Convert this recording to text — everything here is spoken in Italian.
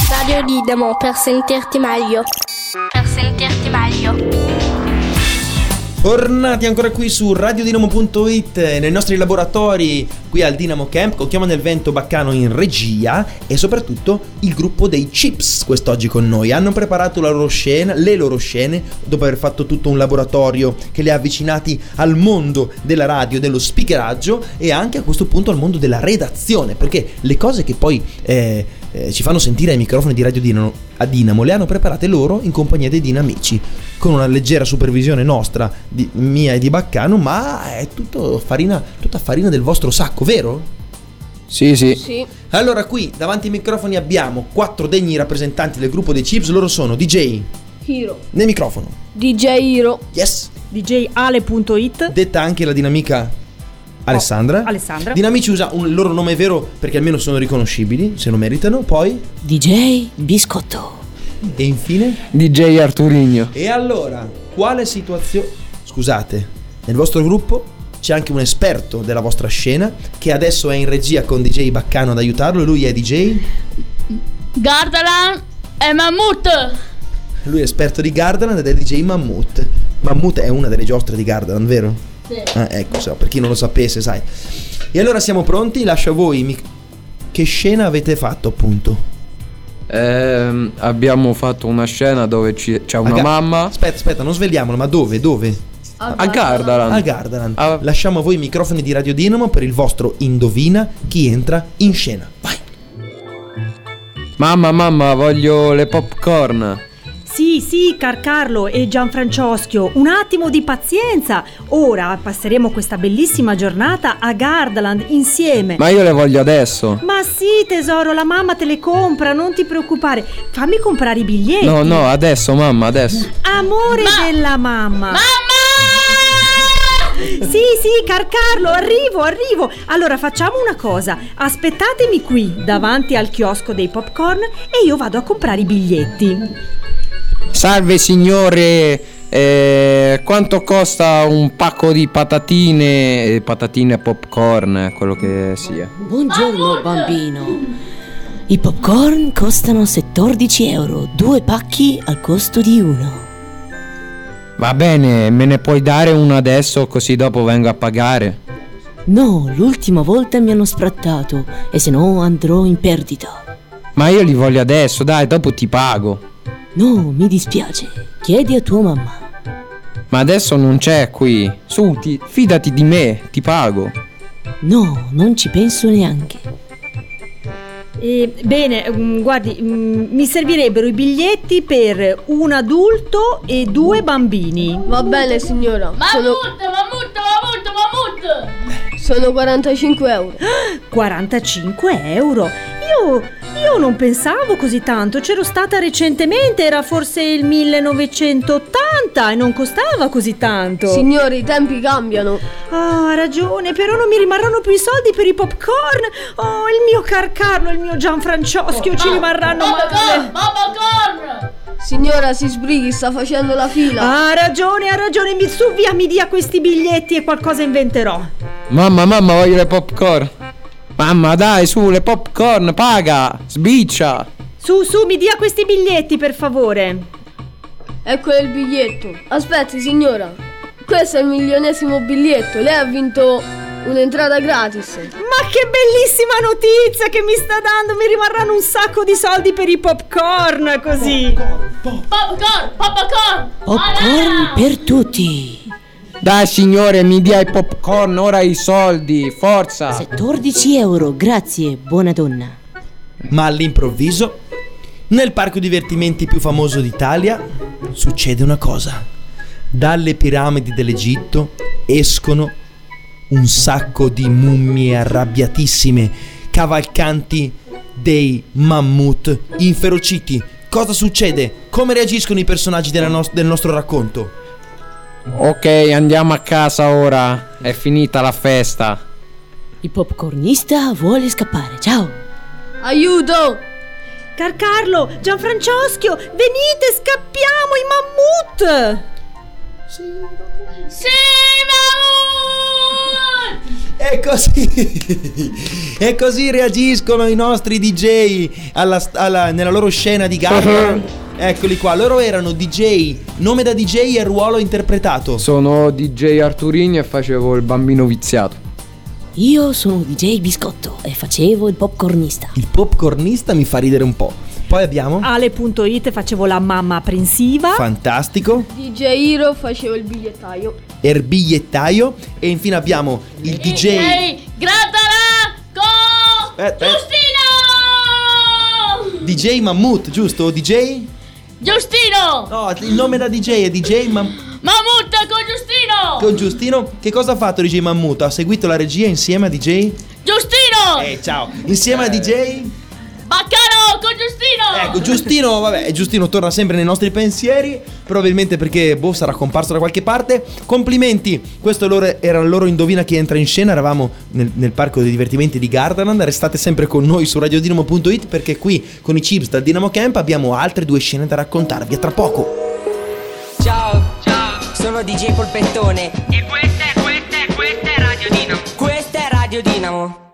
Radio Dinamo per sentirti meglio. Per sentirti meglio. Tornati ancora qui su radiodinamo.it, nei nostri laboratori qui al Dinamo Camp con Chioma nel Vento Baccano in regia e soprattutto il gruppo dei Chips quest'oggi con noi. Hanno preparato la loro scena, le loro scene, dopo aver fatto tutto un laboratorio che li ha avvicinati al mondo della radio, dello speakeraggio e anche a questo punto al mondo della redazione, perché le cose che poi ci fanno sentire ai microfoni di Radio Dinamo le hanno preparate loro in compagnia dei dinamici, con una leggera supervisione nostra, mia e di Baccano, ma è tutta farina del vostro sacco, vero? Sì. Allora qui davanti ai microfoni abbiamo 4 degni rappresentanti del gruppo dei Chips. Loro sono DJ Hiro, nel microfono, DJ Hiro, yes, DJ Ale.it, detta anche la dinamica Alessandra. Dinamici usa il loro nome vero perché almeno sono riconoscibili, se lo meritano. Poi DJ Biscotto. E infine DJ Arturigno. E allora, quale situazione? Scusate, nel vostro gruppo c'è anche un esperto della vostra scena che adesso è in regia con DJ Baccano ad aiutarlo. Lui è DJ Gardaland e Mammut. Lui è esperto di Gardaland ed è DJ Mammut. Mammut è una delle giostre di Gardaland, vero? Sì. Ecco, so, per chi non lo sapesse, sai. E allora siamo pronti? Lascio a voi. Che scena avete fatto, appunto? Abbiamo fatto una scena dove c'è una mamma. Aspetta, non svegliamolo, ma dove? A Gardaland. Lasciamo a voi i microfoni di Radio Dinamo per il vostro Indovina chi entra in scena. Vai. Mamma, voglio le popcorn. Sì, Carlo e Gianfrancesco, un attimo di pazienza. Ora passeremo questa bellissima giornata a Gardaland insieme. Ma io le voglio adesso. Ma sì, tesoro, la mamma te le compra, non ti preoccupare. Fammi comprare i biglietti. No, adesso, mamma, adesso. Amore della mamma. Mamma! Sì, Carlo, arrivo. Allora facciamo una cosa. Aspettatemi qui, davanti al chiosco dei popcorn e io vado a comprare i biglietti. Salve signore, quanto costa un pacco di patatine popcorn, quello che sia? Buongiorno bambino. I popcorn costano 14 euro, 2 pacchi al costo di 1. Va bene, me ne puoi dare uno adesso così dopo vengo a pagare? No, l'ultima volta mi hanno sfrattato e se no andrò in perdita. Ma io li voglio adesso, dai, dopo ti pago. No, mi dispiace, chiedi a tua mamma. Ma adesso non c'è qui. Su, fidati di me, ti pago. No, non ci penso neanche. Bene, guardi, mi servirebbero i biglietti per un adulto e 2 bambini. Va bene signora. Mammut! Sono 45 euro. 45 euro? Io non pensavo così tanto. C'ero stata recentemente, era forse il 1980 e non costava così tanto. Signori, i tempi cambiano. Ha ragione, però non mi rimarranno più i soldi per i popcorn. Oh, il mio Carlo, il mio Gianfrancesco ci rimarranno male. Popcorn! Signora, si sbrighi, sta facendo la fila. Ha ragione, mi dia questi biglietti e qualcosa inventerò. Mamma, voglio le popcorn. Mamma, dai, su, le popcorn, paga, sbiccia. Su, mi dia questi biglietti, per favore. Ecco il biglietto. Aspetti, signora. Questo è il 1.000.000° biglietto. Lei ha vinto un'entrata gratis. Ma che bellissima notizia che mi sta dando. Mi rimarranno un sacco di soldi per i popcorn, così. Popcorn! Popcorn per tutti. Dai signore, mi dia i popcorn, ora i soldi, forza. 14 euro, grazie, buona donna. Ma all'improvviso, nel parco divertimenti più famoso d'Italia, succede una cosa. Dalle piramidi dell'Egitto escono un sacco di mummie arrabbiatissime, cavalcanti dei mammut inferociti. Cosa succede? Come reagiscono i personaggi del nostro racconto? Ok, andiamo a casa ora. È finita la festa. Il popcornista vuole scappare. Ciao. Aiuto! Carlo, Gianfrancesco, venite, scappiamo, i mammut! Sì, Mammut! E così reagiscono i nostri DJ nella loro scena di gara. Eccoli qua, loro erano DJ, nome da DJ e ruolo interpretato. Sono DJ Arturini e facevo il bambino viziato. Io sono DJ Biscotto e facevo il popcornista. Il popcornista mi fa ridere un po'. Poi abbiamo Ale.it facevo la mamma apprensiva. fantastico, DJ Hero facevo il bigliettaio. bigliettaio. E infine abbiamo il DJ Grattarà con Giustino! DJ Mammut, giusto? DJ? Giustino! No, il nome da DJ è DJ Mammut con Giustino! con Giustino. Che cosa ha fatto DJ Mammut? Ha seguito la regia insieme a DJ? Giustino! Ciao. Insieme a DJ? Baccano con Giustino! Ecco, Giustino, vabbè, Giustino torna sempre nei nostri pensieri, probabilmente perché sarà comparso da qualche parte. Complimenti, questo era il loro Indovina chi entra in scena. Eravamo nel parco dei divertimenti di Gardaland. Restate sempre con noi su radiodinamo.it, perché qui con i Chips dal Dinamo Camp abbiamo altre 2 scene da raccontarvi a tra poco. Ciao, sono DJ Polpettone e questa è Radio Dinamo. Questa è Radio Dinamo.